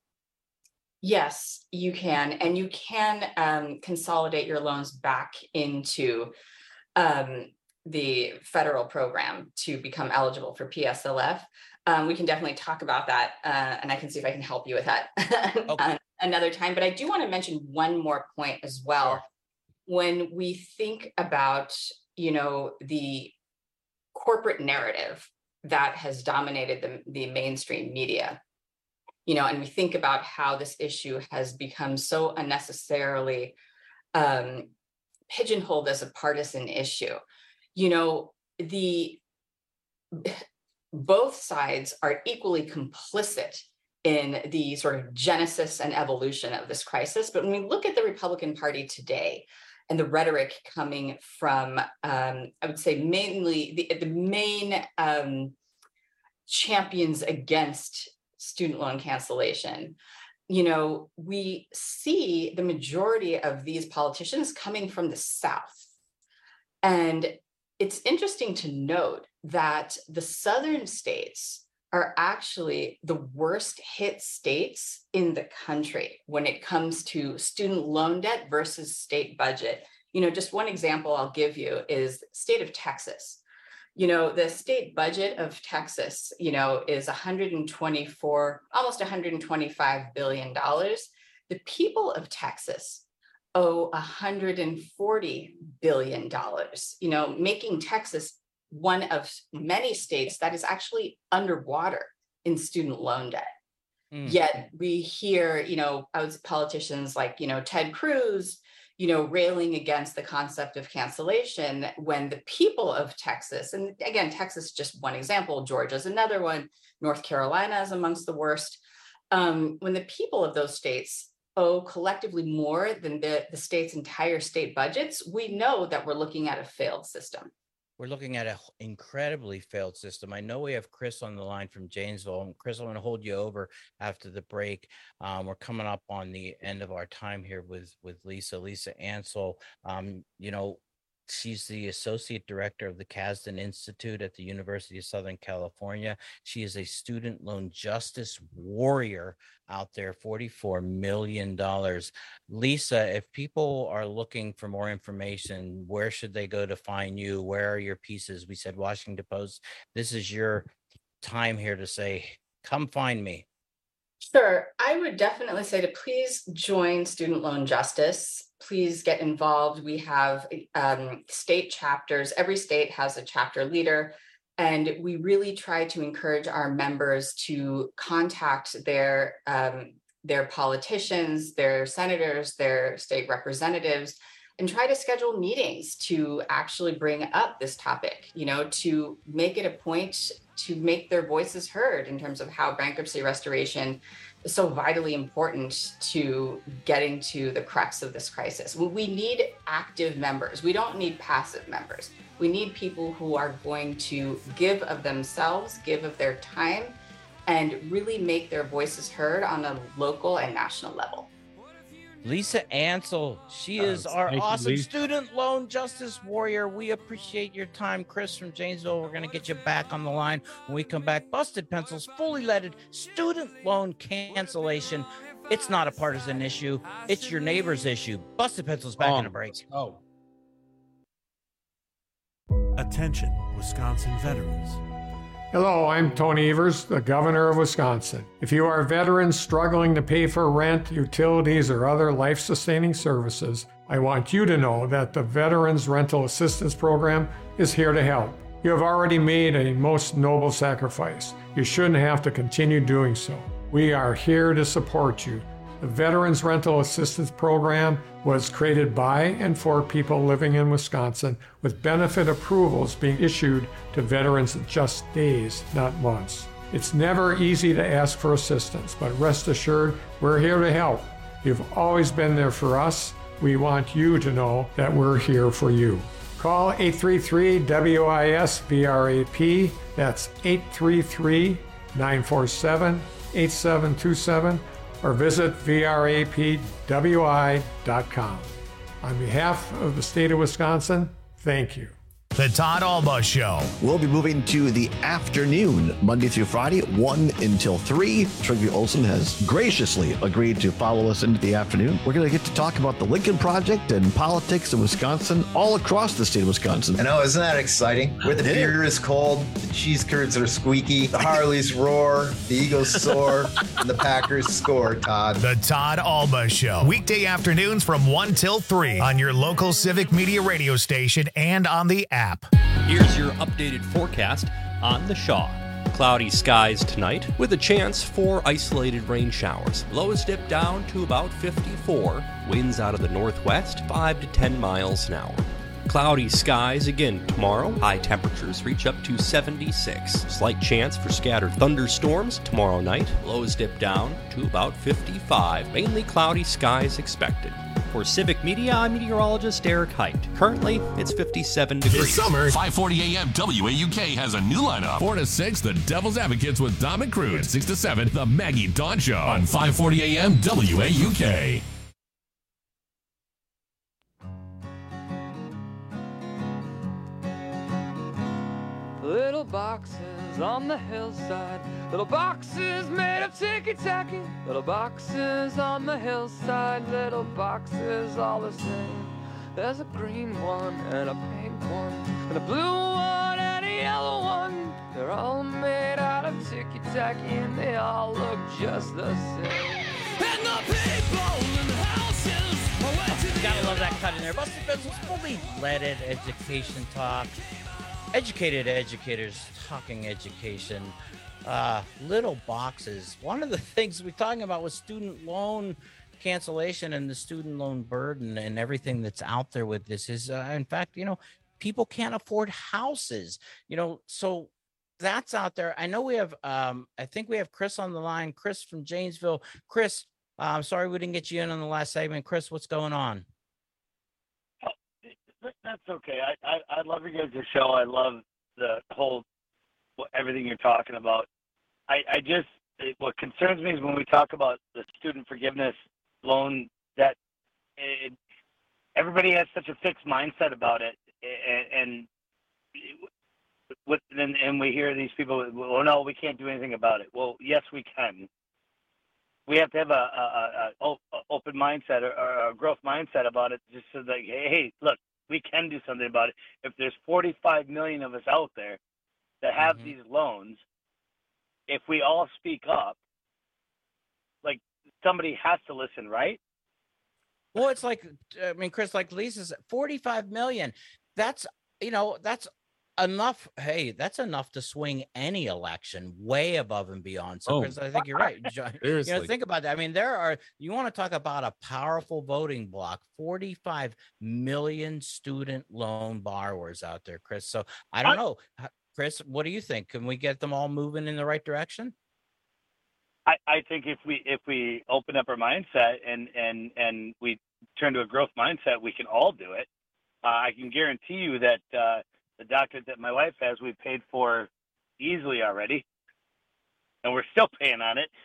Yes, you can. And you can um, consolidate your loans back into um, the federal program to become eligible for P S L F. Um, we can definitely talk about that, uh, and I can see if I can help you with that okay. another time. But I do want to mention one more point as well. Sure. When we think about, you know, the corporate narrative that has dominated the, the mainstream media, you know, and we think about how this issue has become so unnecessarily um, pigeonholed as a partisan issue, you know, the both sides are equally complicit in the sort of genesis and evolution of this crisis. But when we look at the Republican Party today and the rhetoric coming from, um, I would say mainly the, the main um, champions against student loan cancellation, you know, we see the majority of these politicians coming from the South. And it's interesting to note that the Southern states are actually the worst hit states in the country when it comes to student loan debt versus state budget. You know, just one example I'll give you is the state of Texas. You know, the state budget of Texas, you know, is one hundred twenty-four, almost one hundred twenty-five billion dollars. The people of Texas owe one hundred forty billion dollars, you know, making Texas one of many states that is actually underwater in student loan debt. Mm. Yet we hear, you know, politicians like, you know, Ted Cruz, you know, railing against the concept of cancellation when the people of Texas, and again, Texas is just one example, Georgia's another one, North Carolina is amongst the worst. Um, when the people of those states owe collectively more than the, the state's entire state budgets, we know that we're looking at a failed system. We're looking at an incredibly failed system. I know we have Chris on the line from Janesville. And Chris, I'm going to hold you over after the break. Um, we're coming up on the end of our time here with, with Lisa, Lisa Ansell. Um, you know, she's the Associate Director of the Kasdan Institute at the University of Southern California. She is a student loan justice warrior out there, forty-four million dollars. Lisa, if people are looking for more information, where should they go to find you? Where are your pieces? We said Washington Post. This is your time here to say, come find me. Sure. I would definitely say to please join Student Loan Justice. Please get involved. We have um, state chapters. Every state has a chapter leader. And we really try to encourage our members to contact their, um, their politicians, their senators, their state representatives, and try to schedule meetings to actually bring up this topic, you know, to make it a point to make their voices heard in terms of how bankruptcy restoration is so vitally important to getting to the crux of this crisis. We need active members. We don't need passive members. We need people who are going to give of themselves, give of their time, and really make their voices heard on a local and national level. Lisa Ansell, she is uh, our awesome you, student loan justice warrior. We appreciate your time. Chris from Janesville, we're going to get you back on the line when we come back. Busted Pencils, fully leaded student loan cancellation. It's not a partisan issue. It's your neighbor's issue. Busted Pencils back um, in a break. Oh. Attention, Wisconsin veterans. Hello, I'm Tony Evers, the governor of Wisconsin. If you are a veteran struggling to pay for rent, utilities, or other life-sustaining services, I want you to know that the Veterans Rental Assistance Program is here to help. You have already made a most noble sacrifice. You shouldn't have to continue doing so. We are here to support you. The Veterans Rental Assistance Program was created by and for people living in Wisconsin, with benefit approvals being issued to veterans in just days, not months. It's never easy to ask for assistance, but rest assured, we're here to help. You've always been there for us. We want you to know that we're here for you. Call eight three three W I S V R A P. That's eight three three, nine four seven, eight seven two seven. or visit V R A P W I dot com. On behalf of the state of Wisconsin, thank you. The Todd Alba Show. We'll be moving to the afternoon, Monday through Friday, one until three. Trygve Olsen has graciously agreed to follow us into the afternoon. We're going to get to talk about the Lincoln Project and politics in Wisconsin, all across the state of Wisconsin. I know, isn't that exciting? Where the beer is cold, the cheese curds are squeaky, the Harleys roar, the Eagles soar, and the Packers score, Todd. The Todd Alba Show. Weekday afternoons from one till three on your local Civic Media radio station and on the app. Here's your updated forecast on the Shaw. Cloudy skies tonight with a chance for isolated rain showers. Lows dip down to about fifty-four. Winds out of the northwest, five to ten miles an hour. Cloudy skies again tomorrow. High temperatures reach up to seventy-six. Slight chance for scattered thunderstorms tomorrow night. Lows dip down to about fifty-five. Mainly cloudy skies expected. For Civic Media, I'm meteorologist Eric Height. Currently, it's fifty-seven degrees. This summer, five forty A M W A U K has a new lineup. four to six, The Devil's Advocates with Dom and Crude. six to seven, The Maggie Dawn Show on five forty A M W A U K. Little boxes on the hillside, little boxes made of ticky-tacky, little boxes on the hillside, little boxes all the same. There's a green one and a pink one and a blue one and a yellow one. They're all made out of ticky-tacky and they all look just the same. And the people in the houses are waiting to Gotta love that cut in there. Busted Pencils, fully leaded education talk. Educated educators talking education. Uh, little boxes. One of the things we're talking about was student loan cancellation and the student loan burden and everything that's out there with this is, uh, in fact, you know, people can't afford houses, you know, so that's out there. I know we have, um, I think we have Chris on the line, Chris from Janesville. Chris, uh, I'm sorry we didn't get you in on the last segment. Chris, what's going on? That's okay. I, I I love your guys' show. I love the whole everything you're talking about. I I just it, what concerns me is when we talk about the student forgiveness loan debt. It, everybody has such a fixed mindset about it, and, and with and, and we hear these people. Well, no, we can't do anything about it. Well, yes, we can. We have to have a, a, a, a open mindset or, or a growth mindset about it. Just so that hey, hey, look. We can do something about it. If there's forty-five million of us out there that have mm-hmm. these loans, if we all speak up, like somebody has to listen, right? Well, it's like, I mean, Chris, like Lisa said, forty-five million. That's, you know, that's enough. Hey, that's enough to swing any election way above and beyond. So, Oh. Chris, I think you're right. John. You know, Seriously. think about that. I mean, there are, you want to talk about a powerful voting bloc, forty-five million student loan borrowers out there, Chris. So I don't know. Chris, what do you think? Can we get them all moving in the right direction? I, I think if we if we open up our mindset and and and we turn to a growth mindset, we can all do it. Uh, I can guarantee you that uh, the doctorate that my wife has, we paid for easily already, and we're still paying on it.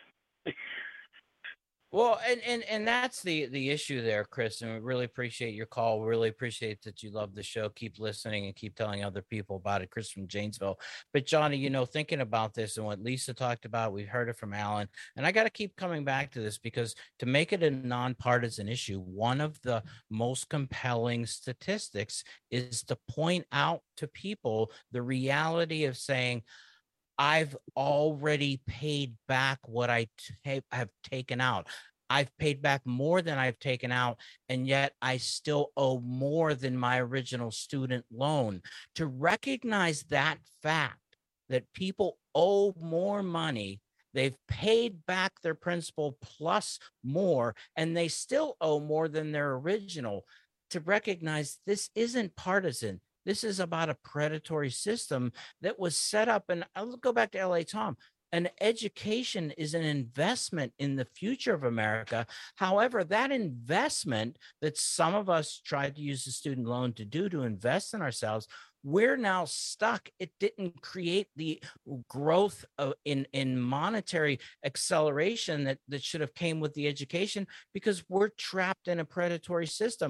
Well, and, and and that's the the issue there, Chris, and we really appreciate your call. We really appreciate that you love the show. Keep listening and keep telling other people about it. Chris from Janesville. But Johnny, you know, thinking about this and what Lisa talked about, we heard it from Alan, and I got to keep coming back to this because to make it a nonpartisan issue, one of the most compelling statistics is to point out to people the reality of saying, I've already paid back what I ta- have taken out. I've paid back more than I've taken out, and yet I still owe more than my original student loan. To recognize that fact, that people owe more money, they've paid back their principal plus more, and they still owe more than their original. To recognize this isn't partisan. This is about a predatory system that was set up. And I'll go back to L A Tom. An education is an investment in the future of America. However, that investment that some of us tried to use the student loan to do to invest in ourselves, we're now stuck. It didn't create the growth of, in, in monetary acceleration that, that should have came with the education because we're trapped in a predatory system.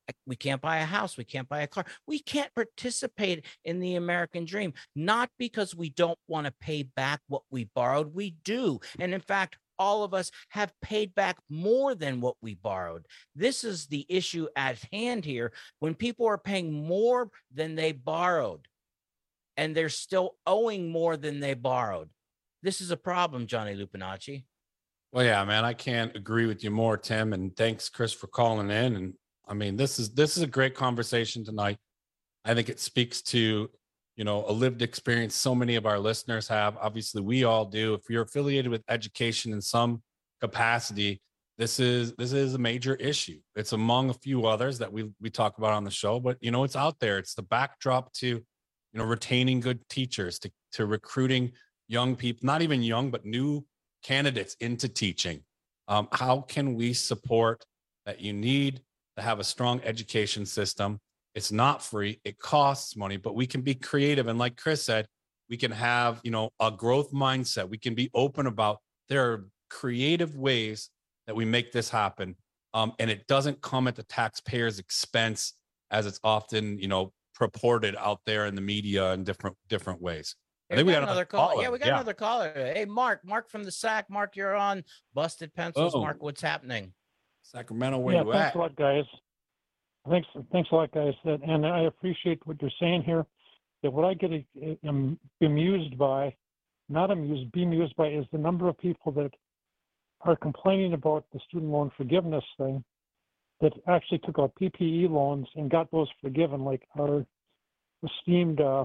we can't buy a house. We can't buy a car. We can't participate in the American dream, not because we don't want to pay back what we borrowed. We do. And in fact, all of us have paid back more than what we borrowed. This is the issue at hand here. When people are paying more than they borrowed and they're still owing more than they borrowed, this is a problem, Johnny Lupinacci. Well, yeah, man, I can't agree with you more, Tim. And thanks, Chris, for calling in. And I mean, this is this is a great conversation tonight. I think it speaks to, you know, a lived experience so many of our listeners have. Obviously, we all do. If you're affiliated with education in some capacity, this is this is a major issue. It's among a few others that we we talk about on the show, but you know, it's out there. It's the backdrop to, you know, retaining good teachers, to to recruiting young people, not even young, but new candidates into teaching. Um, how can we support that? You need to have a strong education system. It's not free. It costs money, but we can be creative. And like Chris said, we can have, you know, a growth mindset. We can be open about there are creative ways that we make this happen. Um, and it doesn't come at the taxpayer's expense as it's often, you know, purported out there in the media in different, different ways. I Hey, think we we got got another another call. caller. Yeah, we got Yeah. another caller. Hey, Mark, Mark from the S A C. Mark, you're on Busted Pencils. Oh. Mark, what's happening? Sacramento, where yeah, you thanks at? a lot, guys. Thanks, thanks a lot, guys. That, and I appreciate what you're saying here. That what I get am bemused by, not amused, bemused by, is the number of people that are complaining about the student loan forgiveness thing, that actually took out P P E loans and got those forgiven, like our esteemed uh,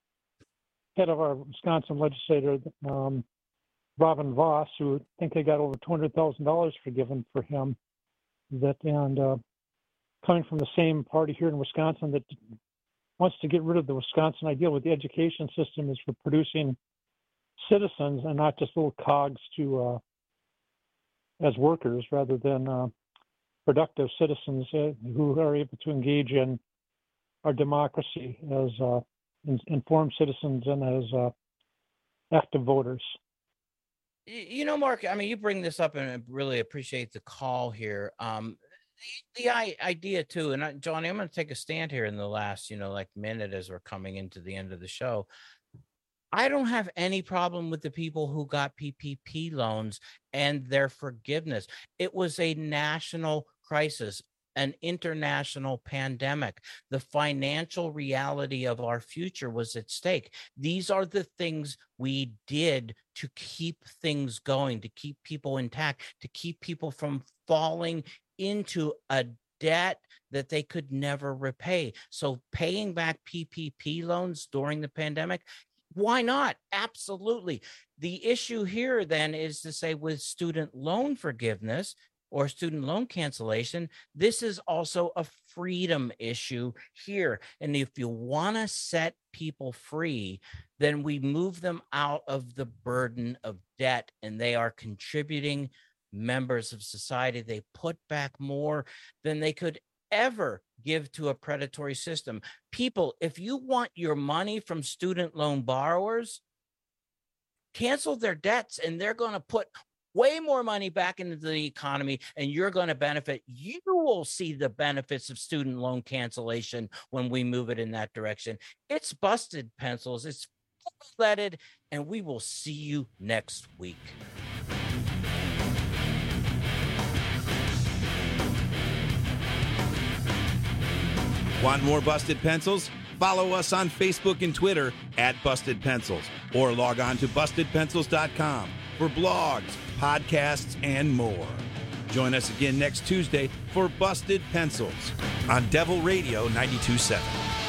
head of our Wisconsin legislator, um, Robin Voss, who I think they got over two hundred thousand dollars forgiven for him. That and uh, coming from the same party here in Wisconsin that wants to get rid of the Wisconsin ideal with the education system is for producing citizens and not just little cogs to uh, as workers, rather than uh, productive citizens uh, who are able to engage in our democracy as uh, in, informed citizens and as uh, active voters. You know, Mark, I mean, you bring this up and I really appreciate the call here. Um, the, the I, idea too, and I, Johnny, I'm going to take a stand here in the last, you know, like minute as we're coming into the end of the show. I don't have any problem with the people who got P P P loans and their forgiveness. It was a national crisis, an international pandemic. The financial reality of our future was at stake. These are the things we did to keep things going, to keep people intact, to keep people from falling into a debt that they could never repay. So paying back P P P loans during the pandemic, why not? Absolutely. The issue here then is to say with student loan forgiveness or student loan cancellation, this is also a freedom issue here. And if you want to set people free, then we move them out of the burden of debt, and they are contributing members of society. They put back more than they could ever give to a predatory system. People, if you want your money from student loan borrowers, cancel their debts and they're going to put way more money back into the economy and you're going to benefit. You will see the benefits of student loan cancellation when we move it in that direction. It's Busted Pencils. It's full-blooded, and we will see you next week. Want more Busted Pencils? Follow us on Facebook and Twitter at Busted Pencils, or log on to busted pencils dot com for blogs, podcasts, and more. Join us again next Tuesday for Busted Pencils on Devil Radio ninety-two point seven.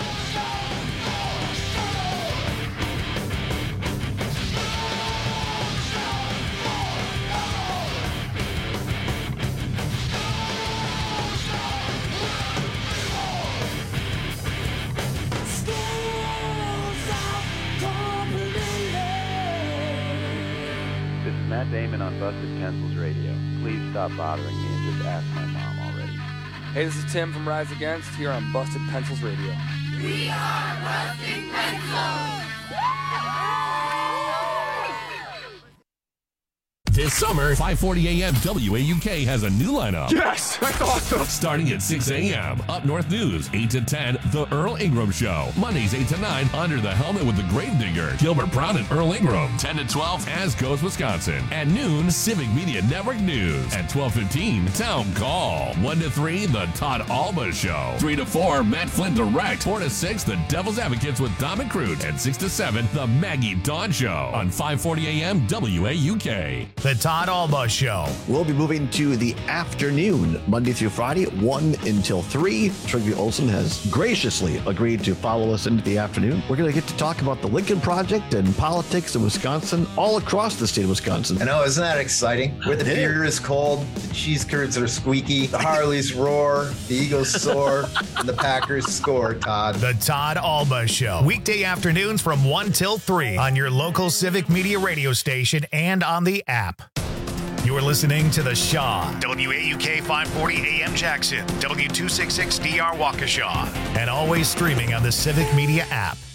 Matt Damon on Busted Pencils Radio. Please stop bothering me and just ask my mom already. Hey, this is Tim from Rise Against here on Busted Pencils Radio. We are Busted Pencils! This summer, five forty a.m. W A U K has a new lineup. Yes, that's awesome. Starting at six a.m. Up North News, eight to ten, The Earl Ingram Show. Mondays, eight to nine, Under the Helmet with the Gravedigger, Gilbert Brown and Earl Ingram. ten to twelve, As Goes Wisconsin. At noon, Civic Media Network News. At twelve fifteen, Town Call. one to three, The Todd Alba Show. three to four, Matt Flynn Direct. four to six, The Devil's Advocates with Dom and Crute. And six to seven, The Maggie Dawn Show on five forty a.m. W A U K. The Todd Alba Show. We'll be moving to the afternoon, Monday through Friday, one until three. Trygve Olsen has graciously agreed to follow us into the afternoon. We're going to get to talk about the Lincoln Project and politics in Wisconsin, all across the state of Wisconsin. I know, isn't that exciting? Where the beer is cold, the cheese curds are squeaky, the Harleys roar, the Eagles soar, and the Packers score, Todd. The Todd Alba Show. Weekday afternoons from one till three on your local Civic Media radio station and on the app. You're listening to The Shaw, W A U K five forty A M Jackson, W two sixty-six D R Waukesha, and always streaming on the Civic Media app.